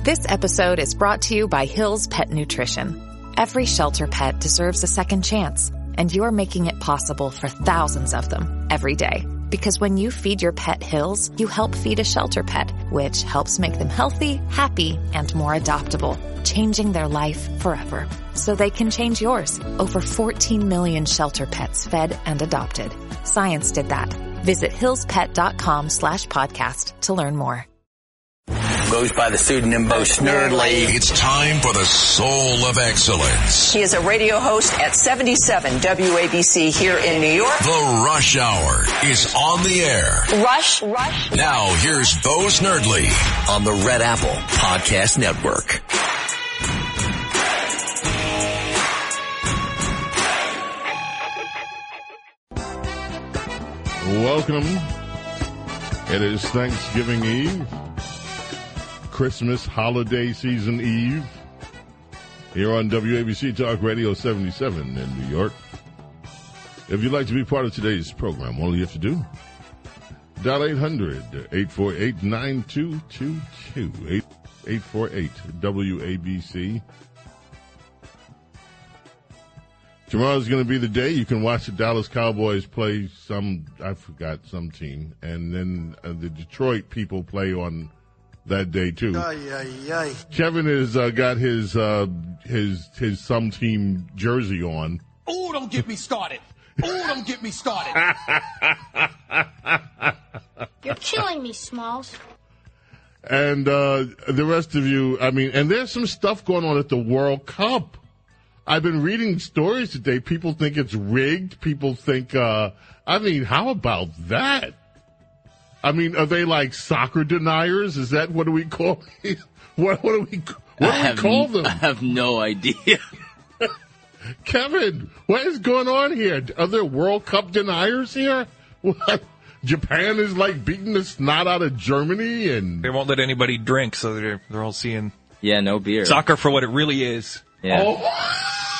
This episode is brought to you by Hill's Pet Nutrition. Every shelter pet deserves a second chance, and you're making it possible for thousands of them every day. Because when you feed your pet Hill's, you help feed a shelter pet, which helps make them healthy, happy, and more adoptable, changing their life forever. So they can change yours. Over 14 million shelter pets fed and adopted. Science did that. Visit hillspet.com/podcast to learn more. Goes by the pseudonym Bo Snerdley. It's time for the Soul of Excellence. He is a radio host at 77 WABC here in New York. The Rush Hour is on the air. Rush. Now here's Bo Snerdley On the Red Apple Podcast Network. Welcome. It is Thanksgiving Eve. Christmas holiday season eve here on WABC Talk Radio 77 in New York. If you'd like to be part of today's program, all you have to do, dial 800-848-9222, 848-WABC. Tomorrow's going to be the day you can watch the Dallas Cowboys play some team, and then the Detroit people play on that day too. Kevin has got his some team jersey on. Oh, don't get me started. You're killing me, Smalls. And the rest of you, and there's some stuff going on at the World Cup. I've been reading stories today. People think it's rigged. People think, how about that? Are they like soccer deniers? Is that, what do we call what do we call them? I have no idea. Kevin, what is going on here? Are there World Cup deniers here? What? Japan is like beating the snot out of Germany, and they won't let anybody drink, so they're all seeing no beer. Soccer for what it really is. Yeah. Oh.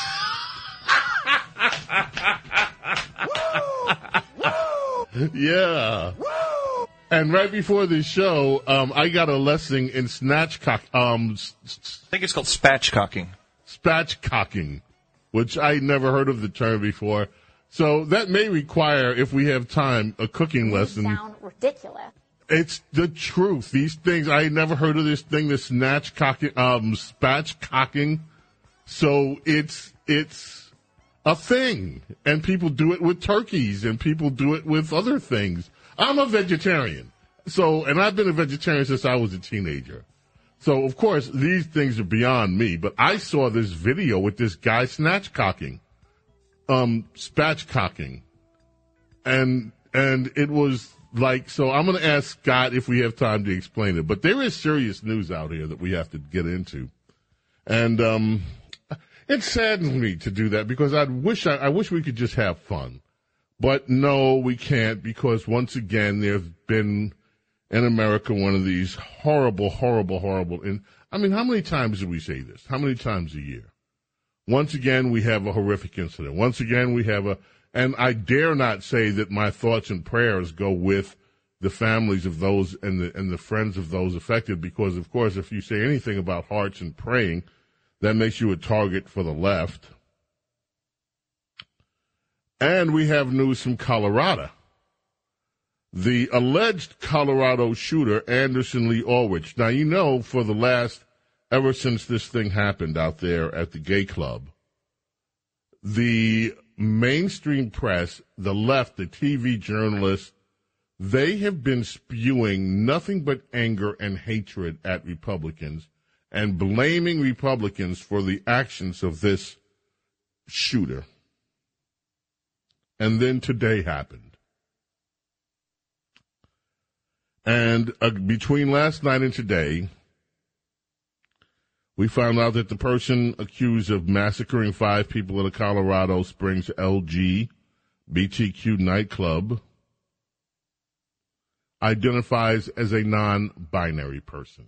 Yeah. And right before this show, I got a lesson in snatchcock. I think it's called spatchcocking. Spatchcocking, which I never heard of the term before. So that may require, if we have time, a cooking lesson. Sound ridiculous. It's the truth. These things, I never heard of this thing, the spatchcocking. So it's a thing, and people do it with turkeys, and people do it with other things. I'm a vegetarian, and I've been a vegetarian since I was a teenager. So, of course, these things are beyond me, but I saw this video with this guy spatchcocking, and it was like, so I'm going to ask Scott if we have time to explain it, but there is serious news out here that we have to get into, and it saddens me to do that because I wish we could just have fun. But no, we can't, because once again, there's been in America one of these horrible, and how many times do we say this? How many times a year? Once again, we have a horrific incident. Once again, we have and I dare not say that my thoughts and prayers go with the families of those and the friends of those affected, because of course, if you say anything about hearts and praying, that makes you a target for the left. And we have news from Colorado. The alleged Colorado shooter, Anderson Lee Ulrich. Now, ever since this thing happened out there at the gay club, the mainstream press, the left, the TV journalists, they have been spewing nothing but anger and hatred at Republicans and blaming Republicans for the actions of this shooter. And then today happened. And between last night and today, we found out that the person accused of massacring 5 people at a Colorado Springs LGBTQ nightclub identifies as a non-binary person.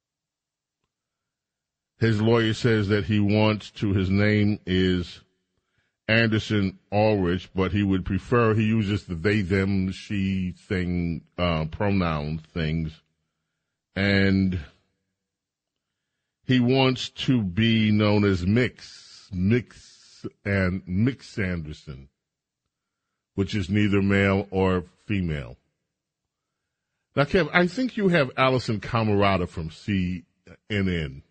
His lawyer says that his name is Anderson Ulrich, but he would prefer, he uses the they, them, she thing, pronoun things. And He wants to be known as Mix Anderson, which is neither male or female. Now, Kev, I think you have Allison Camerata from CNN.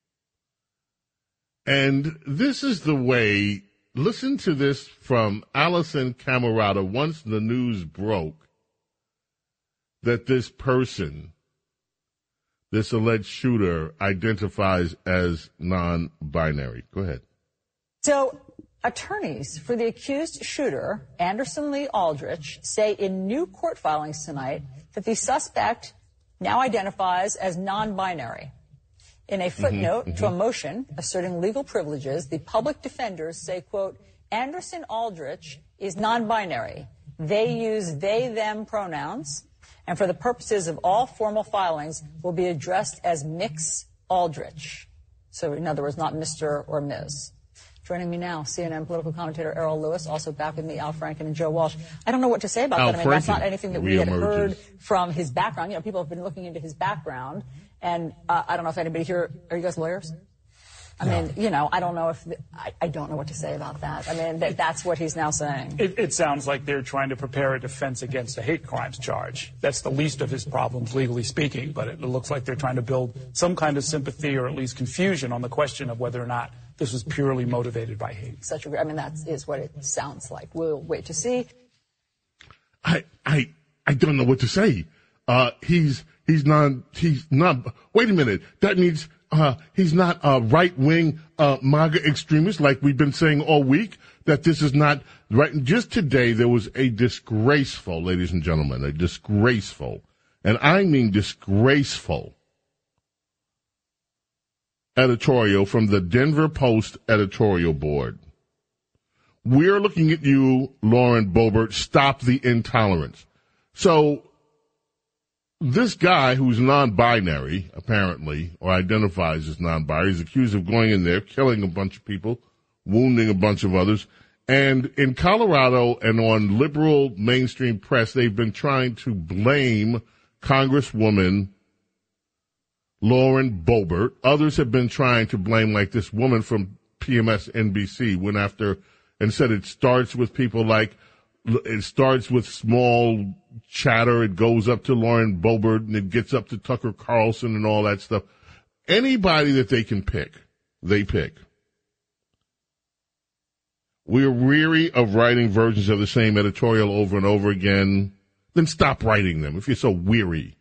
And this is the way, listen to this from Allison Camerata once the news broke that this person, this alleged shooter, identifies as non-binary. Go ahead. So attorneys for the accused shooter, Anderson Lee Aldrich, say in new court filings tonight that the suspect now identifies as non-binary. In a footnote to a motion asserting legal privileges, the public defenders say, quote, Anderson Aldrich is non-binary. They use they, them pronouns, and for the purposes of all formal filings will be addressed as Mix Aldrich. So in other words, not Mr. or Ms. Joining me now, CNN political commentator Errol Lewis, also back with me, Al Franken and Joe Walsh. I don't know what to say about that. I mean, that's not anything that we had heard from his background. You know, people have been looking into his background, and I don't know if anybody here, are you guys lawyers? I mean, you know, I don't know if, I don't know what to say about that. I mean, that's what he's now saying. It sounds like they're trying to prepare a defense against a hate crimes charge. That's the least of his problems, legally speaking, but it looks like they're trying to build some kind of sympathy or at least confusion on the question of whether or not this was purely motivated by hate. I mean, that is what it sounds like. We'll wait to see. I don't know what to say. He's not, wait a minute. That means, he's not a right-wing, MAGA extremist like we've been saying all week, that this is not right. Just today, there was a disgraceful, ladies and gentlemen, and I mean disgraceful, editorial from the Denver Post editorial board. We're looking at you, Lauren Boebert. Stop the intolerance. So this guy who's non-binary, apparently, or identifies as non-binary, is accused of going in there, killing a bunch of people, wounding a bunch of others. And in Colorado and on liberal mainstream press, they've been trying to blame Congresswoman Lauren Boebert. Others have been trying to blame, like this woman from PMS NBC went after and said it starts with people like, it starts with small chatter, it goes up to Lauren Boebert, and it gets up to Tucker Carlson and all that stuff. Anybody that they can pick, they pick. We're weary of writing versions of the same editorial over and over again. Then stop writing them if you're so weary,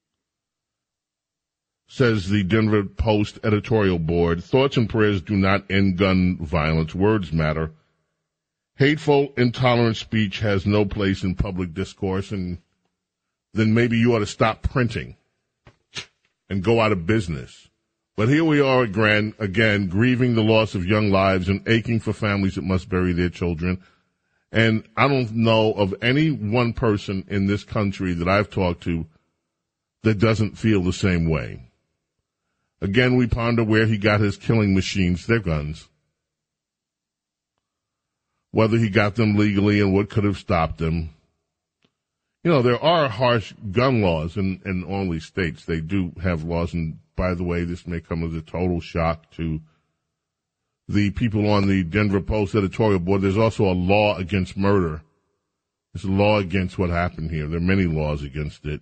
says the Denver Post editorial board. Thoughts and prayers do not end gun violence. Words matter. Hateful, intolerant speech has no place in public discourse, and then maybe you ought to stop printing and go out of business. But here we are again, grieving the loss of young lives and aching for families that must bury their children. And I don't know of any one person in this country that I've talked to that doesn't feel the same way. Again, we ponder where he got his killing machines, their guns. Whether he got them legally and what could have stopped them. You know, there are harsh gun laws in all these states. They do have laws, and by the way, this may come as a total shock to the people on the Denver Post editorial board. There's also a law against murder. There's a law against what happened here. There are many laws against it.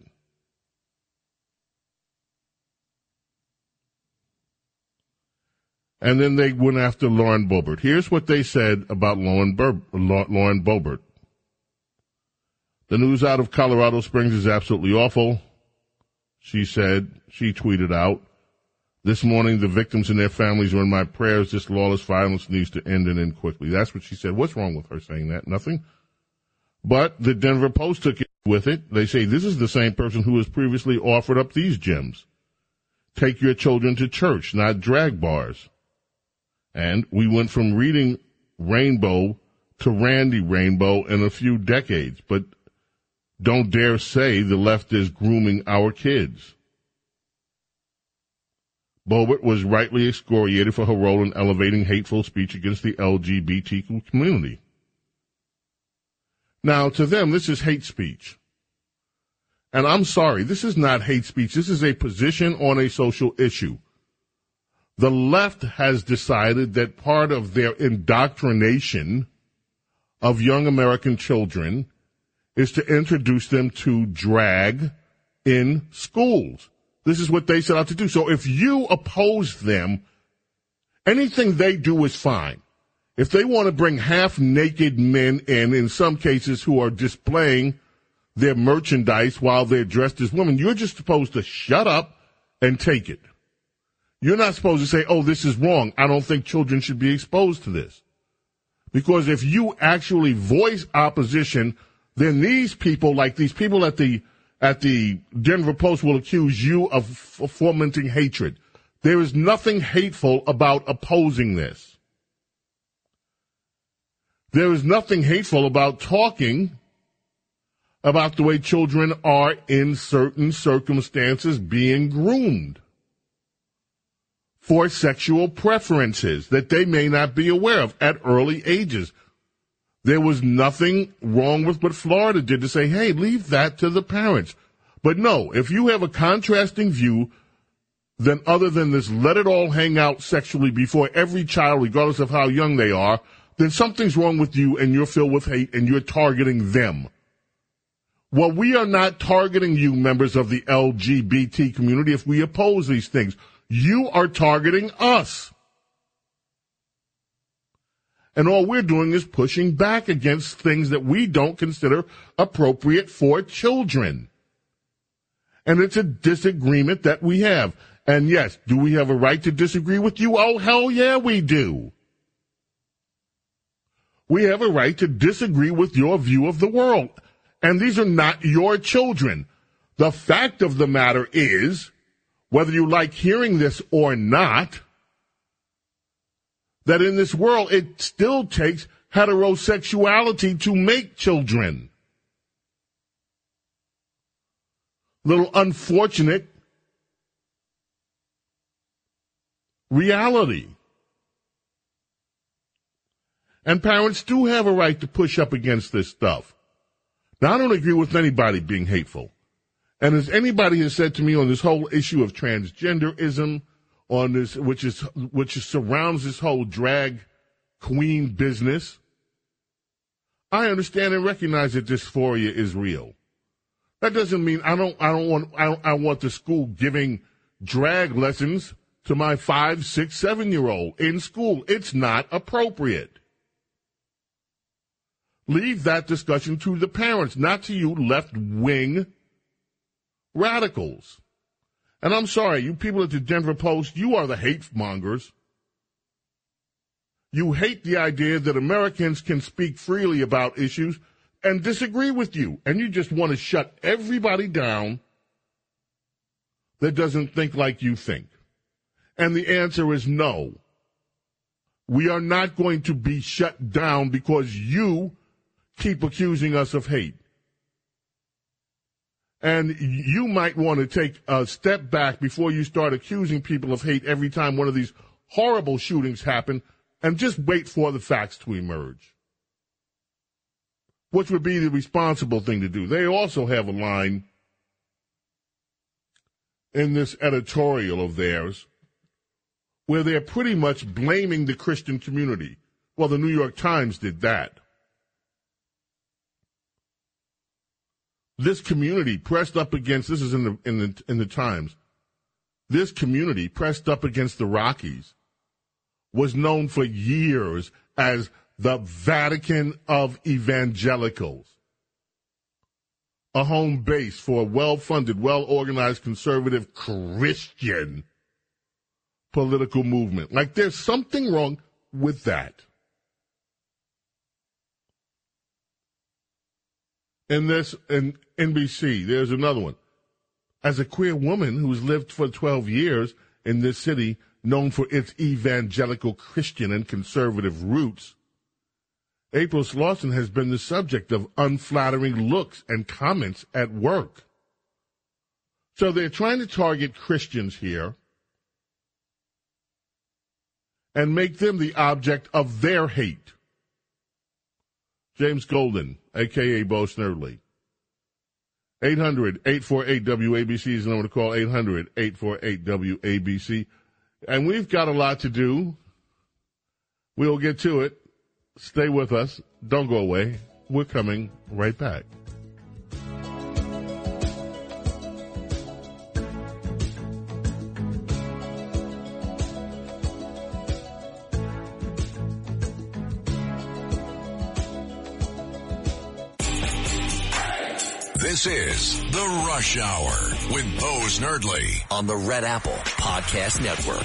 And then they went after Lauren Boebert. Here's what they said about Lauren Boebert. The news out of Colorado Springs is absolutely awful, she said. She tweeted out, this morning the victims and their families are in my prayers. This lawless violence needs to end and end quickly. That's what she said. What's wrong with her saying that? Nothing. But the Denver Post took it with it. They say this is the same person who has previously offered up these gems. Take your children to church, not drag bars. And we went from reading Rainbow to Randy Rainbow in a few decades. But don't dare say the left is grooming our kids. Boebert was rightly excoriated for her role in elevating hateful speech against the LGBTQ community. Now, to them, this is hate speech. And I'm sorry, this is not hate speech. This is a position on a social issue. The left has decided that part of their indoctrination of young American children is to introduce them to drag in schools. This is what they set out to do. So if you oppose them, anything they do is fine. If they want to bring half-naked men in some cases who are displaying their merchandise while they're dressed as women, you're just supposed to shut up and take it. You're not supposed to say, oh, this is wrong. I don't think children should be exposed to this. Because if you actually voice opposition, then these people, like these people at the Denver Post, will accuse you of fomenting hatred. There is nothing hateful about opposing this. There is nothing hateful about talking about the way children are in certain circumstances being groomed for sexual preferences that they may not be aware of at early ages. There was nothing wrong with what Florida did to say, hey, leave that to the parents. But no, if you have a contrasting view, then other than this, let it all hang out sexually before every child, regardless of how young they are, then something's wrong with you and you're filled with hate and you're targeting them. Well, we are not targeting you, members of the LGBT community, if we oppose these things. You are targeting us. And all we're doing is pushing back against things that we don't consider appropriate for children. And it's a disagreement that we have. And yes, do we have a right to disagree with you? Oh, hell yeah, we do. We have a right to disagree with your view of the world. And these are not your children. The fact of the matter is, whether you like hearing this or not, that in this world it still takes heterosexuality to make children. Little unfortunate reality. And parents do have a right to push up against this stuff. Now, I don't agree with anybody being hateful. And as anybody has said to me on this whole issue of transgenderism, on this, which surrounds this whole drag queen business, I understand and recognize that dysphoria is real. That doesn't mean I want the school giving drag lessons to my 5, 6, 7-year-old in school. It's not appropriate. Leave that discussion to the parents, not to you left-wing radicals. And I'm sorry, you people at the Denver Post, you are the hate mongers. You hate the idea that Americans can speak freely about issues and disagree with you. And you just want to shut everybody down that doesn't think like you think. And the answer is no. We are not going to be shut down because you keep accusing us of hate. And you might want to take a step back before you start accusing people of hate every time one of these horrible shootings happen, and just wait for the facts to emerge, which would be the responsible thing to do. They also have a line in this editorial of theirs where they're pretty much blaming the Christian community. Well, the New York Times did that. This community pressed up against, this is in the Times, this community pressed up against the Rockies was known for years as the Vatican of evangelicals, a home base for a well-funded, well-organized, conservative Christian political movement. Like there's something wrong with that. In NBC, there's another one. As a queer woman who's lived for 12 years in this city, known for its evangelical Christian and conservative roots, April Slauson has been the subject of unflattering looks and comments at work. So they're trying to target Christians here and make them the object of their hate. James Golden, a.k.a. Bo Snerdley. 800-848-WABC is the number to call, 800-848-WABC. And we've got a lot to do. We'll get to it. Stay with us. Don't go away. We're coming right back. This is The Rush Hour with Bose Nerdly On the Red Apple Podcast Network.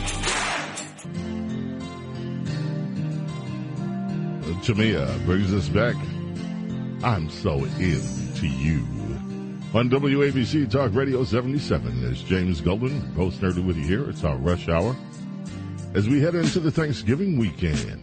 Tamia brings us back. I'm so into you. On WABC Talk Radio 77, there's James Golden, Bose Nerdly with you here. It's our Rush Hour as we head into the Thanksgiving weekend.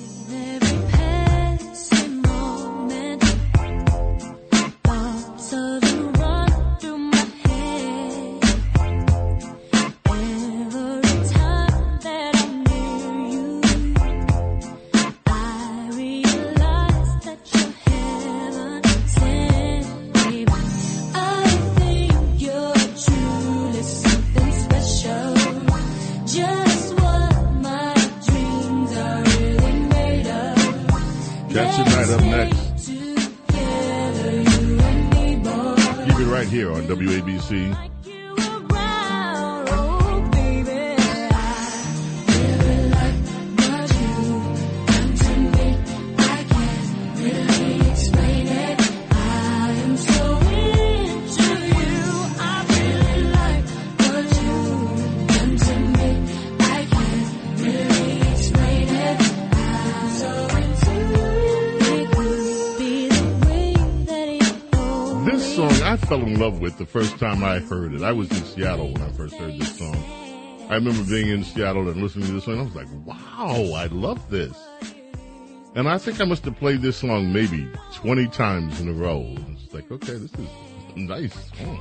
Here on WABC. I fell in love with the first time I heard it. I was in Seattle when I first heard this song. I remember being in Seattle and listening to this song. I was like, wow, I love this. And I think I must have played this song maybe 20 times in a row. It's like, okay, this is a nice song.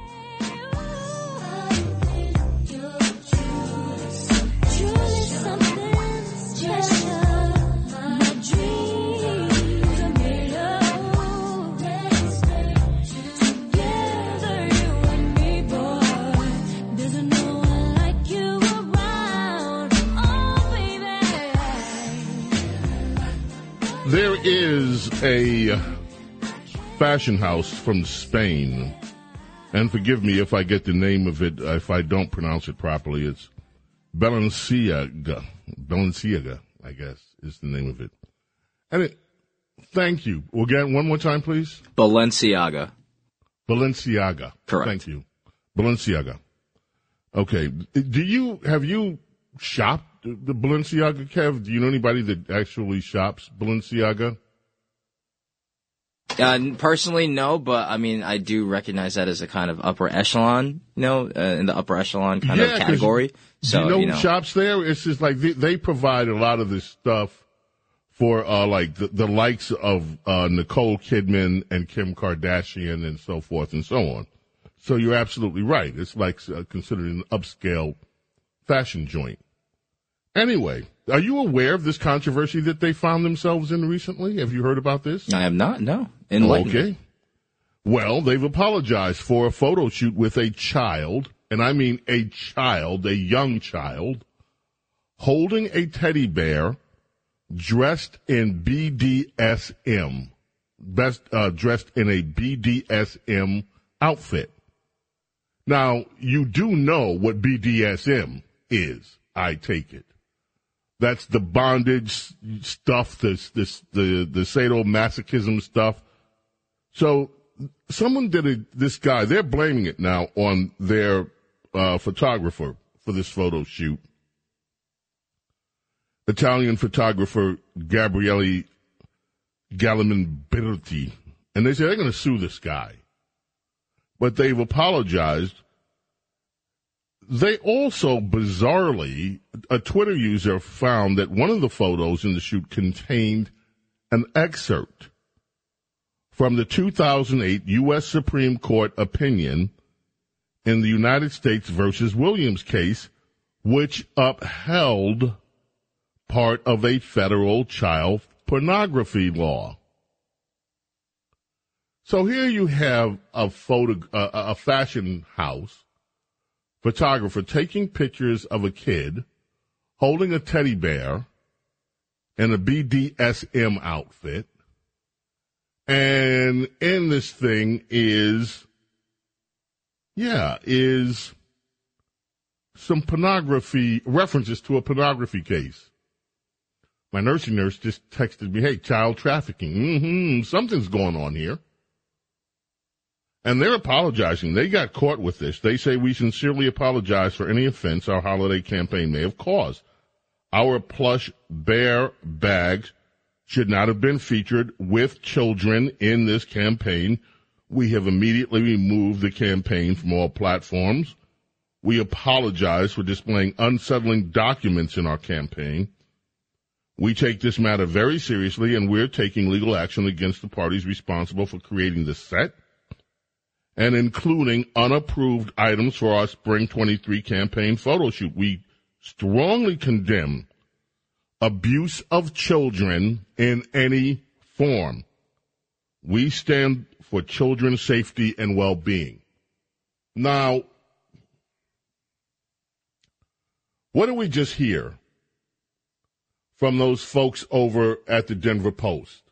There is a fashion house from Spain, and forgive me if I get the name of it, if I don't pronounce it properly. It's Balenciaga. Balenciaga, I guess, is the name of it. And thank you. Again, one more time, please. Balenciaga. Balenciaga. Correct. Thank you. Balenciaga. Okay. Have you shopped the Balenciaga, Kev? Do you know anybody that actually shops Balenciaga? Personally, no, but I mean, I do recognize that as a kind of upper echelon, in the upper echelon kind of category. So, do you know who shops there? It's just like they provide a lot of this stuff for like the likes of Nicole Kidman and Kim Kardashian and so forth and so on. So you're absolutely right. It's like considered an upscale fashion joint. Anyway, are you aware of this controversy that they found themselves in recently? Have you heard about this? I have not, no. Enlighten me. Okay. Well, they've apologized for a photo shoot with a child, and I mean a child, a young child, holding a teddy bear dressed in BDSM, dressed in a BDSM outfit. Now, you do know what BDSM is, I take it. That's the bondage stuff, the sadomasochism stuff. So someone did this guy, they're blaming it now on their photographer for this photo shoot. Italian photographer Gabriele Galimberti. And they say they're going to sue this guy. But they've apologized. They also, bizarrely, a Twitter user found that one of the photos in the shoot contained an excerpt from the 2008 U.S. Supreme Court opinion in the United States versus Williams case, which upheld part of a federal child pornography law. So here you have a fashion house photographer taking pictures of a kid holding a teddy bear in a BDSM outfit. And in this thing is some pornography, references to a pornography case. My nursing nurse just texted me, hey, child trafficking. Something's going on here. And they're apologizing. They got caught with this. They say we sincerely apologize for any offense our holiday campaign may have caused. Our plush bear bags should not have been featured with children in this campaign. We have immediately removed the campaign from all platforms. We apologize for displaying unsettling documents in our campaign. We take this matter very seriously, and we're taking legal action against the parties responsible for creating the set and including unapproved items for our Spring 23 campaign photo shoot. We strongly condemn abuse of children in any form. We stand for children's safety and well-being. Now, what did we just hear from those folks over at the Denver Post?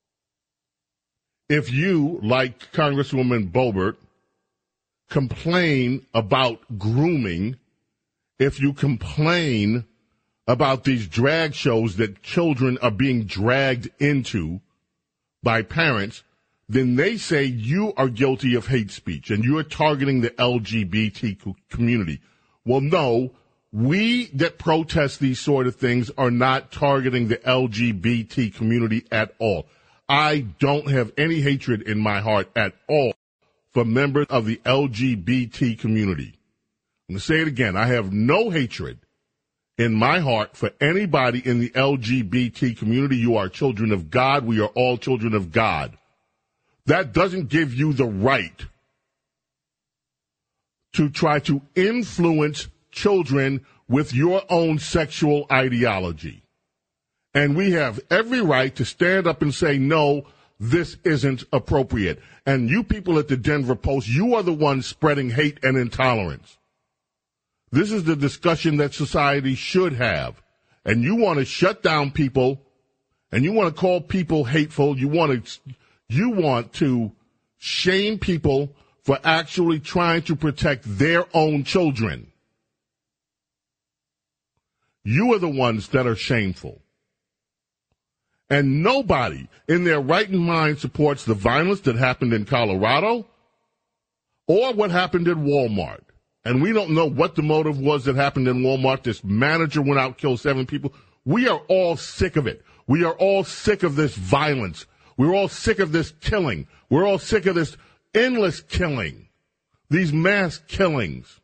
If you, like Congresswoman Boebert, complain about grooming, if you complain about these drag shows that children are being dragged into by parents, then they say you are guilty of hate speech and you are targeting the LGBT community. Well, no, we that protest these sort of things are not targeting the LGBT community at all. I don't have any hatred in my heart at all for members of the LGBT community. I'm going to say it again. I have no hatred in my heart for anybody in the LGBT community. You are children of God. We are all children of God. That doesn't give you the right to try to influence children with your own sexual ideology. And we have every right to stand up and say, no, this isn't appropriate. And you people at the Denver Post, you are the ones spreading hate and intolerance. This is the discussion that society should have. And you want to shut down people, and you want to call people hateful. You want to shame people for actually trying to protect their own children. You are the ones that are shameful. And nobody in their right mind supports the violence that happened in Colorado or what happened at Walmart. And we don't know what the motive was that happened in Walmart. This manager went out, killed 7 people. We are all sick of it. We are all sick of this violence. We're all sick of this killing. We're all sick of this endless killing, these mass killings.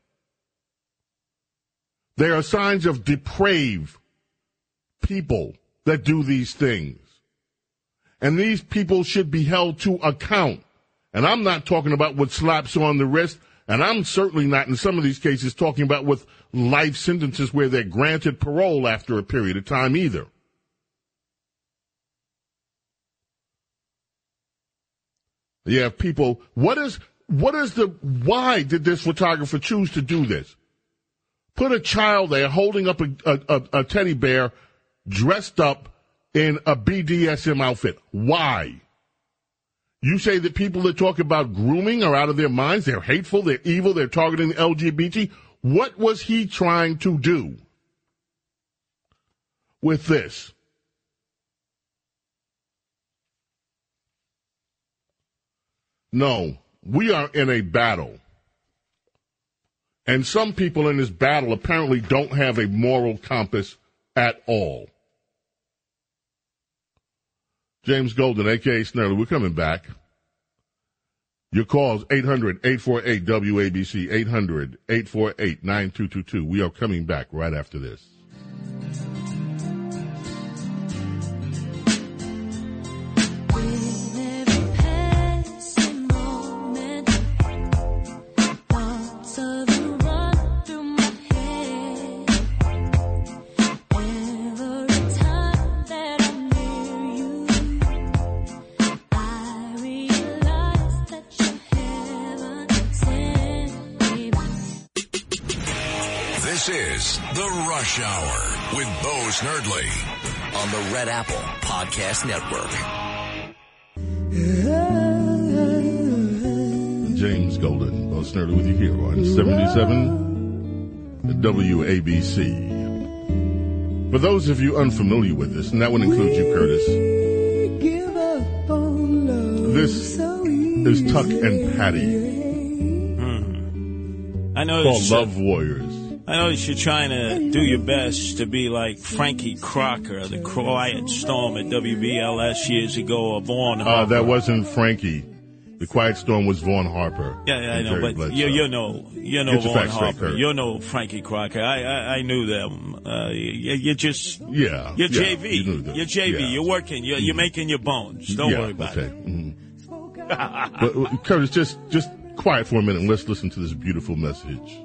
They are signs of depraved people that do these things. And these people should be held to account. And I'm not talking about with slaps on the wrist, and I'm certainly not in some of these cases talking about with life sentences where they're granted parole after a period of time either. You have people, why did this photographer choose to do this? Put a child there holding up a teddy bear dressed up in a BDSM outfit. Why? You say that people that talk about grooming are out of their minds, they're hateful, they're evil, they're targeting the LGBT. What was he trying to do with this? No, we are in a battle. And some people in this battle apparently don't have a moral compass at all. James Golden, a.k.a. Snurley, we're coming back. Your calls, 800-848-WABC, 800-848-9222. We are coming back right after this. This is The Rush Hour with Bo Snerdley on the Red Apple Podcast Network. James Golden, Bo Snerdley with you here on 77 WABC. For those of you unfamiliar with this, and that would include you, Curtis, this is Tuck and Patty. I know called Love Warriors. I notice you're trying to do your best to be like Frankie Crocker, the Quiet Storm at WBLS years ago, or Vaughn Harper. That wasn't Frankie. The Quiet Storm was Vaughn Harper. Yeah, I know, but you know Vaughn Harper. You know Frankie Crocker. I knew them. You're just you're JV. You're JV. Yeah. You're working. You're making your bones. Don't worry about it. Mm-hmm. But Curtis, just quiet for a minute and let's listen to this beautiful message.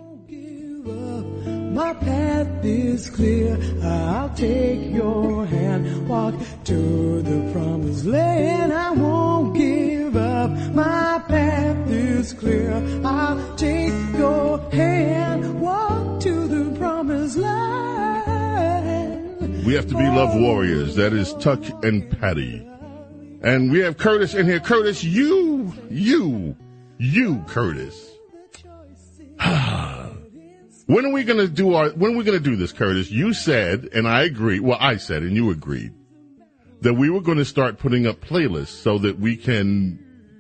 My path is clear. I'll take your hand, walk to the promised land. I won't give up. My path is clear. I'll take your hand, walk to the promised land. We have to be love warriors. That is Tuck and Patty. And we have Curtis in here. Curtis, you, Curtis. When are we going to do this, Curtis? You said, and I agree, well, I said, and you agreed, that we were going to start putting up playlists so that we can,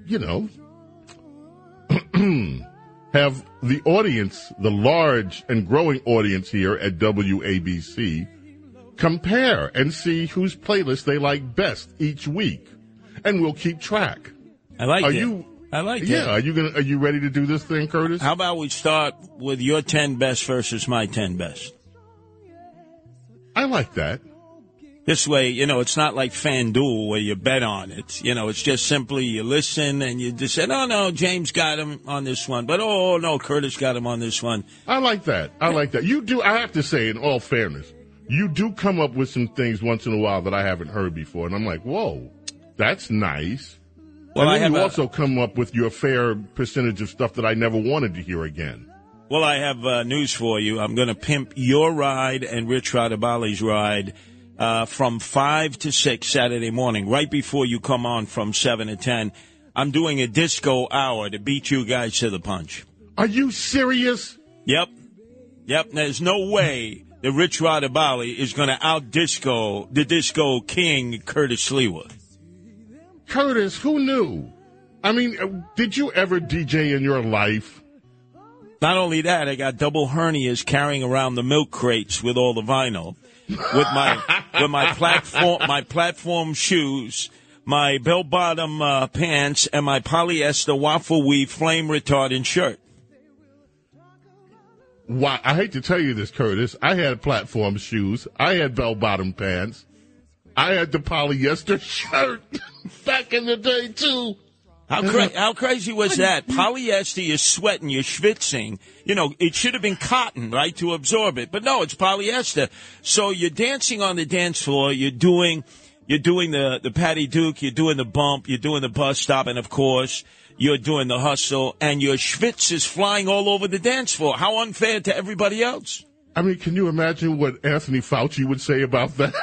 have the audience, the large and growing audience here at WABC, compare and see whose playlist they like best each week. And we'll keep track. I like it. Yeah, are you ready to do this thing, Curtis? How about we start with your 10 best versus my 10 best? I like that. This way, it's not like FanDuel where you bet on it. It's just simply you listen and you just say, no, James got him on this one. But, no, Curtis got him on this one. I like that. You do, I have to say, in all fairness, you do come up with some things once in a while that I haven't heard before. And I'm like, whoa, that's nice. Well, and then you also come up with your fair percentage of stuff that I never wanted to hear again. Well, I have news for you. I'm going to pimp your ride and Rich Radabali's ride from 5 to 6 Saturday morning, right before you come on from 7 to 10. I'm doing a disco hour to beat you guys to the punch. Are you serious? Yep. There's no way that Rich Radabali is going to out-disco the disco king, Curtis Lewa. Curtis, who knew? I mean, did you ever DJ in your life? Not only that, I got double hernias carrying around the milk crates with all the vinyl, with my platform shoes, my bell-bottom pants, and my polyester waffle weave flame retardant shirt. Wow, I hate to tell you this, Curtis. I had platform shoes. I had bell-bottom pants. I had the polyester shirt back in the day, too. How crazy was that? Polyester, you're sweating, you're schwitzing. It should have been cotton, right, to absorb it. But no, it's polyester. So you're dancing on the dance floor. You're doing the Patty Duke. You're doing the bump. You're doing the bus stop. And, of course, you're doing the hustle. And your schwitz is flying all over the dance floor. How unfair to everybody else. I mean, can you imagine what Anthony Fauci would say about that?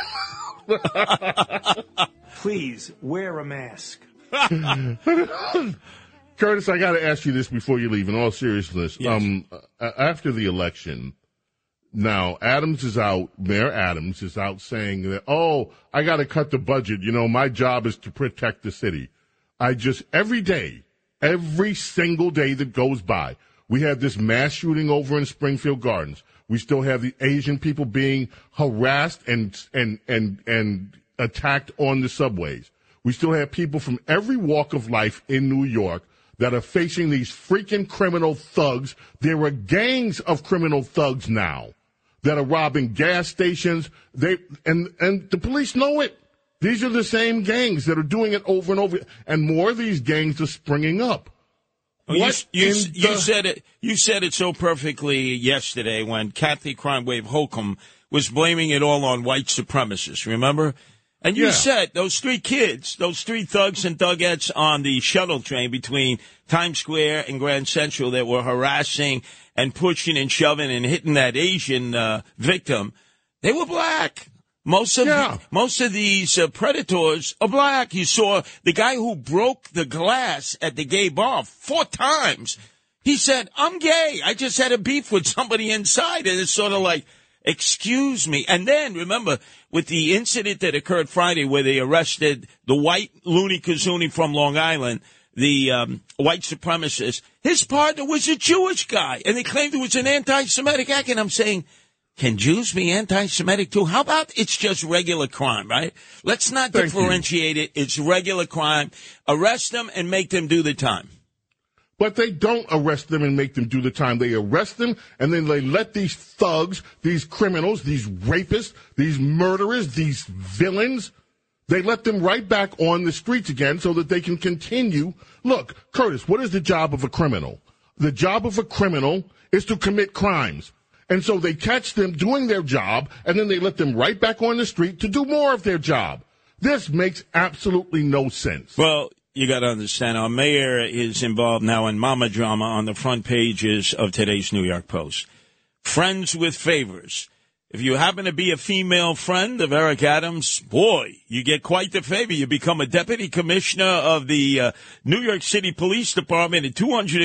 Please wear a mask. Curtis, I got to ask you this before you leave. In all seriousness, yes. After the election, now Adams is out. Mayor Adams is out saying that, I got to cut the budget. My job is to protect the city. Every single day that goes by, we have this mass shooting over in Springfield Gardens. We still have the Asian people being harassed and attacked on the subways. We still have people from every walk of life in New York that are facing these freaking criminal thugs. There are gangs of criminal thugs now that are robbing gas stations. And the police know it. These are the same gangs that are doing it over and over. And more of these gangs are springing up. You said it. You said it so perfectly yesterday when Kathy Crime Wave Holcomb was blaming it all on white supremacists. Remember, And you said those three kids, those three thugs and thugettes on the shuttle train between Times Square and Grand Central that were harassing and pushing and shoving and hitting that Asian victim, they were black. Most of these predators are black. You saw the guy who broke the glass at the gay bar 4 times. He said, I'm gay. I just had a beef with somebody inside. And it's sort of like, excuse me. And then, remember, with the incident that occurred Friday where they arrested the white loony kazoonie from Long Island, the white supremacist, his partner was a Jewish guy. And they claimed it was an anti-Semitic act. And I'm saying, can Jews be anti-Semitic too? How about it's just regular crime, right? Let's not differentiate it. It's regular crime. Arrest them and make them do the time. But they don't arrest them and make them do the time. They arrest them, and then they let these thugs, these criminals, these rapists, these murderers, these villains, they let them right back on the streets again so that they can continue. Look, Curtis, what is the job of a criminal? The job of a criminal is to commit crimes. And so they catch them doing their job, and then they let them right back on the street to do more of their job. This makes absolutely no sense. Well, you got to understand, our mayor is involved now in mama drama on the front pages of today's New York Post. Friends with favors. If you happen to be a female friend of Eric Adams, boy, you get quite the favor. You become a deputy commissioner of the New York City Police Department at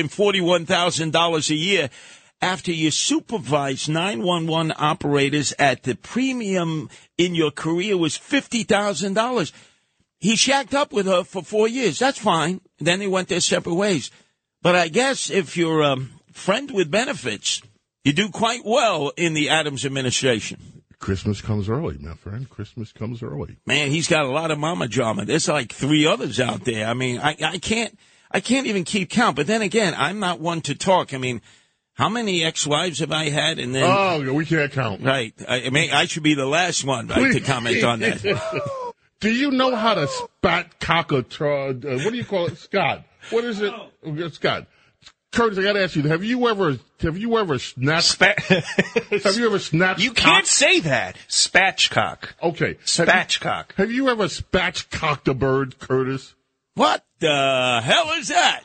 $241,000 a year after you supervise 911 operators at the premium in your career was $50,000. He shacked up with her for 4 years. That's fine. Then they went their separate ways. But I guess if you're a friend with benefits, you do quite well in the Adams administration. Christmas comes early, my friend. Christmas comes early. Man, he's got a lot of mama drama. There's like 3 others out there. I mean, I can't even keep count. But then again, I'm not one to talk. I mean, how many ex-wives have I had? And then we can't count. Right. I mean, I should be the last one, right, to comment on that. Do you know how to spat cock a what do you call it? Scott. What is it? Scott. Curtis, I got to ask you, have you ever snapped? Have you ever snapped? You can't say that. Spatchcock. Okay. Spatchcock. Have you ever spatchcocked a bird, Curtis? What the hell is that?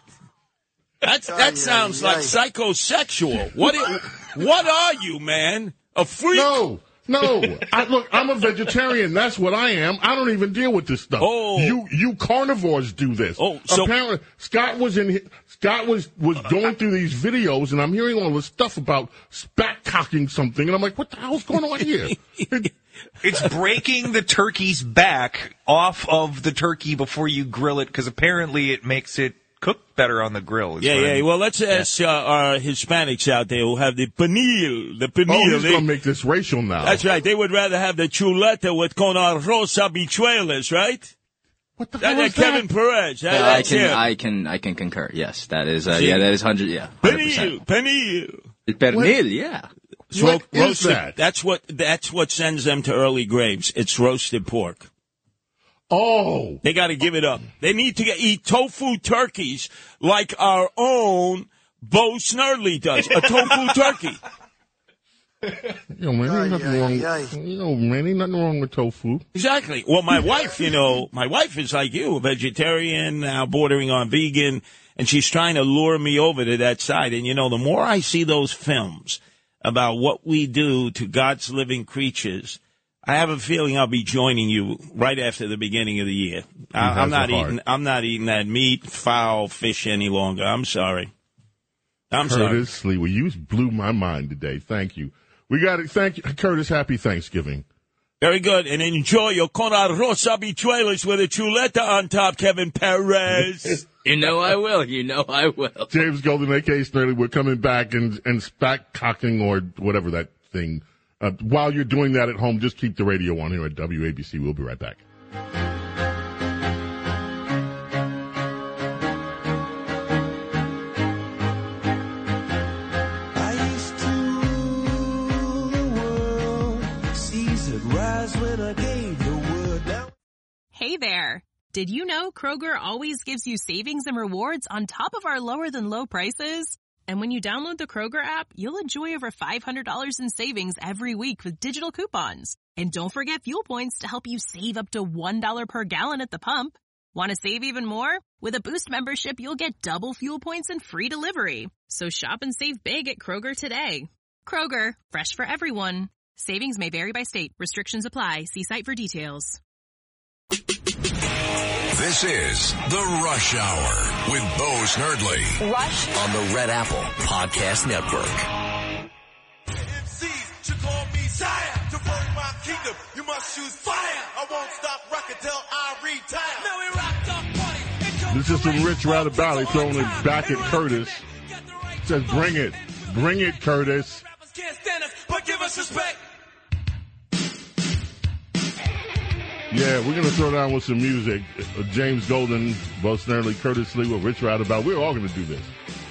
That sounds like psychosexual. What are you, man? A freak? No. Look, I'm a vegetarian. That's what I am. I don't even deal with this stuff. Oh. You carnivores do this. Oh, so apparently Scott was going through these videos, and I'm hearing all this stuff about spatcocking something, and I'm like, what the hell's going on here? It's breaking the turkey's back off of the turkey before you grill it, because apparently it makes it cook better on the grill. Yeah. Well, let's ask our Hispanics out there who have the pernil. Oh, he's going to make this racial now. That's right. They would rather have the chuleta with con arroz habichuelas, right? What the hell is Kevin that? Perez. I can concur. Yes, that is. That is 100. Yeah, 100%. Pernil. Yeah. What is roasted, that? That's what sends them to early graves. It's roasted pork. Oh. They got to give it up. They need to eat tofu turkeys like our own Bo Snerdley does. A tofu turkey. Man, ain't nothing wrong with tofu. Exactly. Well, my wife is like you, a vegetarian, now bordering on vegan, and she's trying to lure me over to that side. And, the more I see those films about what we do to God's living creatures, I have a feeling I'll be joining you right after the beginning of the year. I'm not eating that meat, fowl, fish any longer. I'm sorry. Curtis Lee, you blew my mind today. Thank you. We got it. Thank you, Curtis. Happy Thanksgiving. Very good, and enjoy your con arroz habichuelas with a chuleta on top, Kevin Perez. You know I will. James Golden, a.k.a. Snerdley, we're coming back and spatcocking or whatever that thing. While you're doing that at home, just keep the radio on here at WABC. We'll be right back. I used to rule the world, seas that rise when I gave the word down. Hey there. Did you know Kroger always gives you savings and rewards on top of our lower than low prices? And when you download the Kroger app, you'll enjoy over $500 in savings every week with digital coupons. And don't forget fuel points to help you save up to $1 per gallon at the pump. Want to save even more? With a Boost membership, you'll get double fuel points and free delivery. So shop and save big at Kroger today. Kroger, fresh for everyone. Savings may vary by state. Restrictions apply. See site for details. This is The Rush Hour with Bo Snerdley. Rush on the Red Apple Podcast Network. MCs should call me Sire. To run my kingdom, you must choose fire. I won't stop rocking till I retire. Now we rock the party. This is some Rich Roundabout throwing it back at Curtis. Says, bring it. Bring it, Curtis. Can't stand us, but give us respect. Yeah, we're going to throw down with some music. James Golden, Bo Snerdley, Curtis Lee, with Rich Roundabout. We're all going to do this.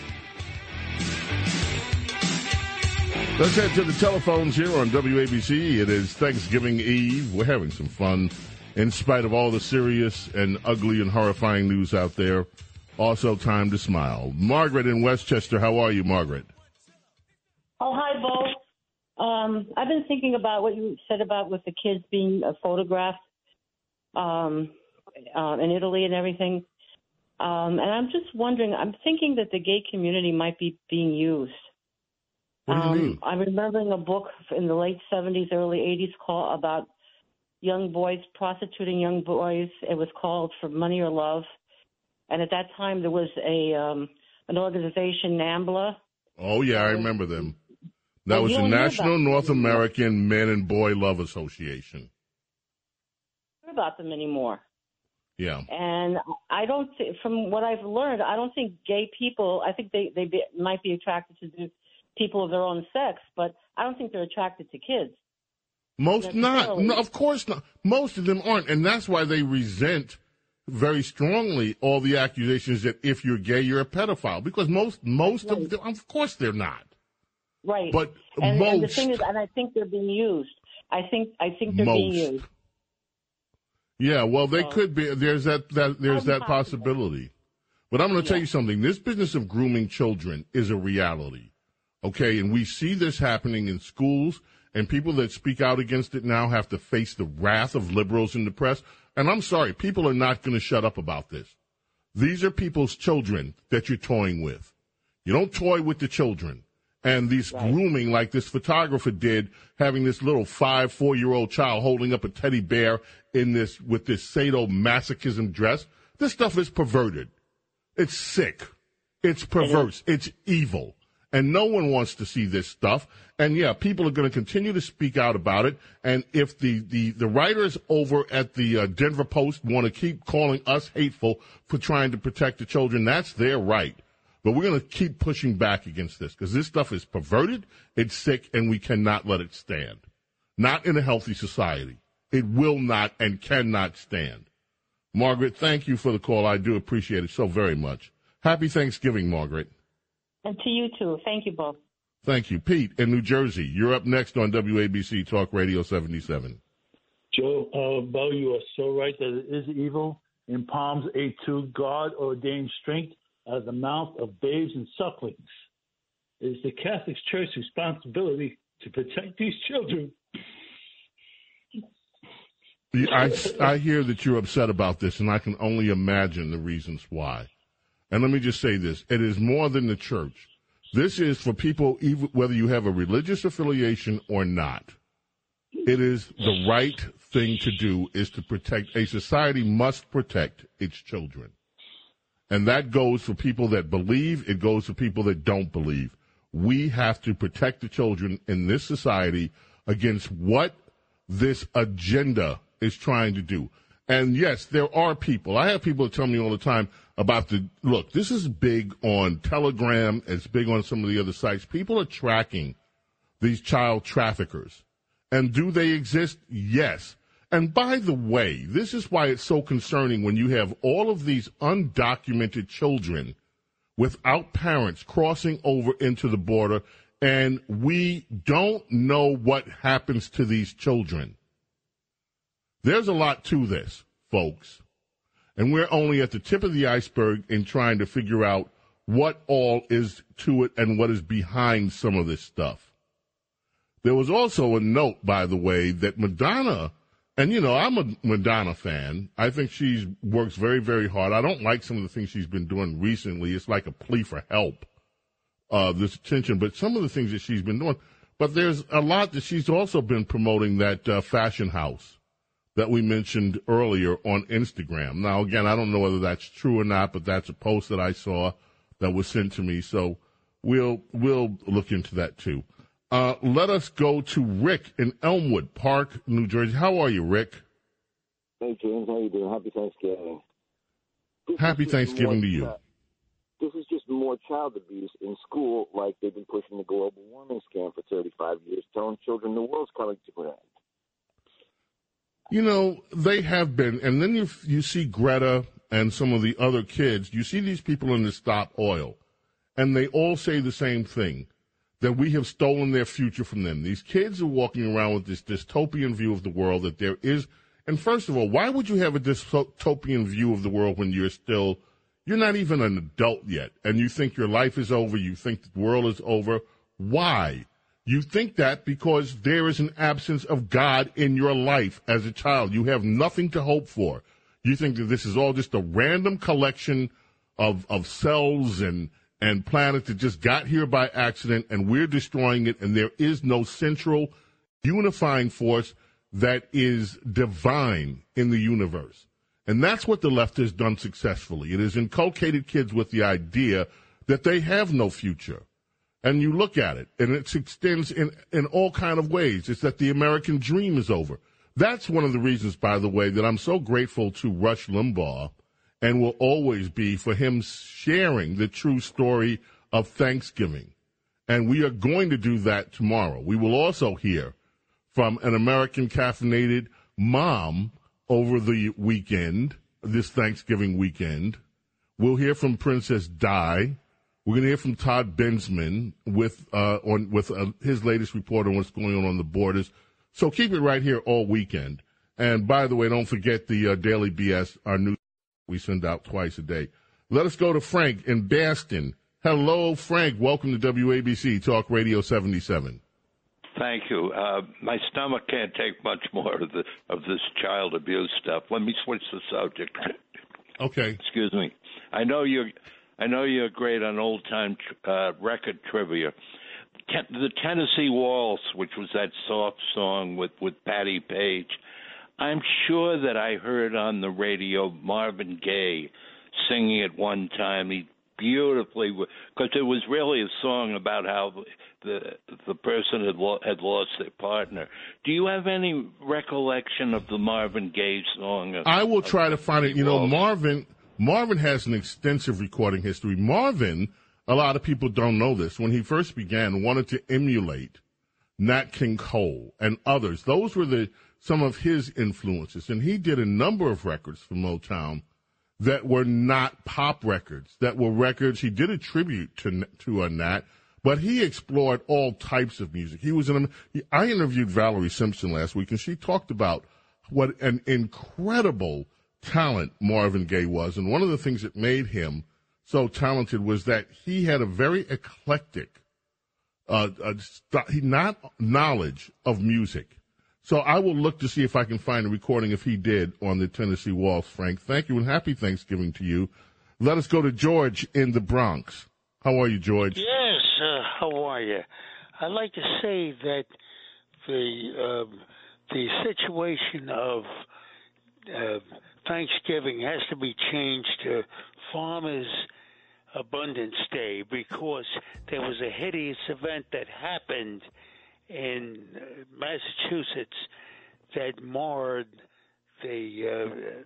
Let's head to the telephones here on WABC. It is Thanksgiving Eve. We're having some fun in spite of all the serious and ugly and horrifying news out there. Also, time to smile. Margaret in Westchester, how are you, Margaret? Oh, hi, Bo. I've been thinking about what you said about with the kids being photographed in Italy and everything. And I'm just wondering, I'm thinking that the gay community might be being used. What do you mean? I'm remembering a book in the late 70s, early 80s about young boys prostituting young boys. It was called For Money or Love. And at that time, there was an organization, NAMBLA. Oh, yeah, I remember them. That was the National North American Men and Boy Love Association. I don't hear about them anymore. Yeah. And I don't, from what I've learned, I don't think gay people, I think they might be attracted to people of their own sex, but I don't think they're attracted to kids. Most not. No, of course not. Most of them aren't. And that's why they resent very strongly all the accusations that if you're gay, you're a pedophile. Because most of them, of course they're not. Right. But and the most. thing is, and I think they're being used. I think they're being used. Yeah, well, they could be. There's that possibility. But I'm going to tell you something. This business of grooming children is a reality. Okay, and we see this happening in schools, and people that speak out against it now have to face the wrath of liberals in the press. And I'm sorry, people are not going to shut up about this. These are people's children that you're toying with. You don't toy with the children. And this grooming, like this photographer did, having this little 4-year-old child holding up a teddy bear with this sadomasochism dress, this stuff is perverted. It's sick. It's perverse. It's evil. And no one wants to see this stuff. And, yeah, people are going to continue to speak out about it. And if the writers over at the Denver Post want to keep calling us hateful for trying to protect the children, that's their right. But we're going to keep pushing back against this because this stuff is perverted, it's sick, and we cannot let it stand. Not in a healthy society. It will not and cannot stand. Margaret, thank you for the call. I do appreciate it so very much. Happy Thanksgiving, Margaret. And to you, too. Thank you, both. Thank you. Pete in New Jersey, you're up next on WABC Talk Radio 77. Joe, Bo, you are so right that it is evil. In Psalms 8:2, God ordained strength out of the mouth of babes and sucklings. It is the Catholic Church's responsibility to protect these children. I hear that you're upset about this, and I can only imagine the reasons why. And let me just say this. It is more than the church. This is for people, even whether you have a religious affiliation or not. It is the right thing to do is to protect. A society must protect its children. And that goes for people that believe. It goes for people that don't believe. We have to protect the children in this society against what this agenda is trying to do. And, yes, there are people. I have people that tell me all the time about look, this is big on Telegram. It's big on some of the other sites. People are tracking these child traffickers. And do they exist? Yes. And by the way, this is why it's so concerning when you have all of these undocumented children without parents crossing over into the border, and we don't know what happens to these children. There's a lot to this, folks. And we're only at the tip of the iceberg in trying to figure out what all is to it and what is behind some of this stuff. There was also a note, by the way, that Madonna, and, you know, I'm a Madonna fan. I think she works very, very hard. I don't like some of the things she's been doing recently. It's like a plea for help, this attention. But some of the things that she's been doing. But there's a lot that she's also been promoting, that fashion house that we mentioned earlier on Instagram. Now, again, I don't know whether that's true or not, but that's a post that I saw that was sent to me. So we'll look into that, too. Let us go to Rick in Elmwood Park, New Jersey. How are you, Rick? Hey, James. How you doing? Happy Thanksgiving. Happy Thanksgiving to you. This is just more child abuse in school, like they've been pushing the global warming scam for 35 years, telling children the world's coming to an end. You know, they have been. And then you see Greta and some of the other kids. You see these people in the Stop Oil, and they all say the same thing, that we have stolen their future from them. These kids are walking around with this dystopian view of the world that there is. And first of all, why would you have a dystopian view of the world when you're not even an adult yet, and you think your life is over, you think the world is over? Why? You think that because there is an absence of God in your life as a child. You have nothing to hope for. You think that this is all just a random collection of cells and planets that just got here by accident, and we're destroying it, and there is no central unifying force that is divine in the universe. And that's what the left has done successfully. It has inculcated kids with the idea that they have no future. And you look at it, and it extends in all kind of ways. It's that the American dream is over. That's one of the reasons, by the way, that I'm so grateful to Rush Limbaugh, and will always be, for him sharing the true story of Thanksgiving. And we are going to do that tomorrow. We will also hear from an American caffeinated mom over the weekend, this Thanksgiving weekend. We'll hear from Princess Di. We're going to hear from Todd Bensman with his latest report on what's going on the borders. So keep it right here all weekend. And by the way, don't forget the Daily BS, our news we send out twice a day. Let us go to Frank in Baston. Hello, Frank. Welcome to WABC Talk Radio 77. Thank you. My stomach can't take much more of this child abuse stuff. Let me switch the subject. Okay. Excuse me. I know you're great on old time record trivia. The Tennessee Waltz, which was that soft song with Patti Page. I'm sure that I heard on the radio Marvin Gaye singing it one time. He beautifully, because it was really a song about how the person had lost their partner. Do you have any recollection of the Marvin Gaye song? I will try to find it. You know, Marvin has an extensive recording history. Marvin, a lot of people don't know this, when he first began, wanted to emulate Nat King Cole and others. Those were some of his influences, and he did a number of records for Motown that were not pop records, that were records. He did a tribute to Nat, but he explored all types of music. I interviewed Valerie Simpson last week, and she talked about what an incredible talent Marvin Gaye was, and one of the things that made him so talented was that he had a very eclectic knowledge of music. So I will look to see if I can find a recording if he did on the Tennessee Waltz, Frank. Thank you, and happy Thanksgiving to you. Let us go to George in the Bronx. How are you, George? Yes, how are you? I'd like to say that the situation of Thanksgiving has to be changed to Farmers Abundance Day, because there was a hideous event that happened in Massachusetts that marred the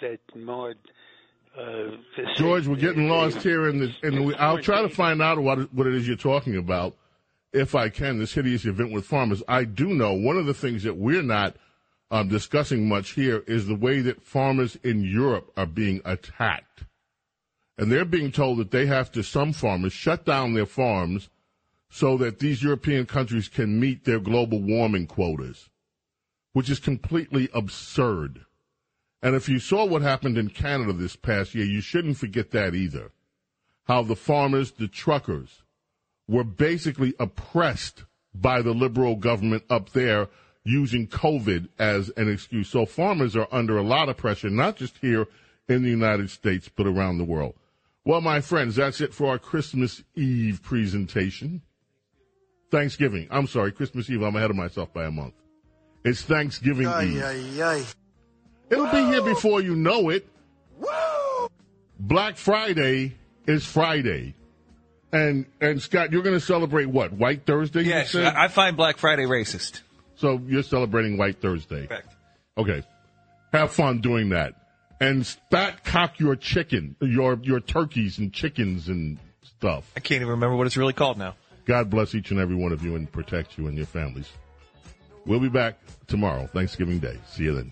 George, we're getting lost here I'll try to find out what it is you're talking about, if I can, this hideous event with farmers. I do know one of the things that we're not discussing much here is the way that farmers in Europe are being attacked. And they're being told that they have to, some farmers, shut down their farms so that these European countries can meet their global warming quotas, which is completely absurd. And if you saw what happened in Canada this past year, you shouldn't forget that either. how the farmers, the truckers, were basically oppressed by the liberal government up there using COVID as an excuse. So farmers are under a lot of pressure, not just here in the United States, but around the world. Well, my friends, that's it for our Christmas Eve presentation. Thanksgiving. I'm sorry, Christmas Eve. I'm ahead of myself by a month. It's Thanksgiving Eve. It'll be here before you know it. Black Friday is Friday. And Scott, you're going to celebrate what? White Thursday? Yes, I find Black Friday racist. So you're celebrating White Thursday. Correct. Okay. Have fun doing that. And fat cock your chicken, your turkeys and chickens and stuff. I can't even remember what it's really called now. God bless each and every one of you and protect you and your families. We'll be back tomorrow, Thanksgiving Day. See you then.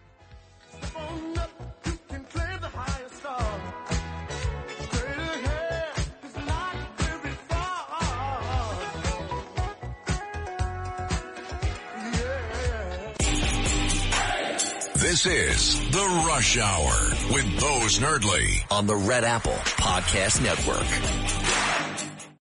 This is The Rush Hour with Bo Snerdley on the Red Apple Podcast Network.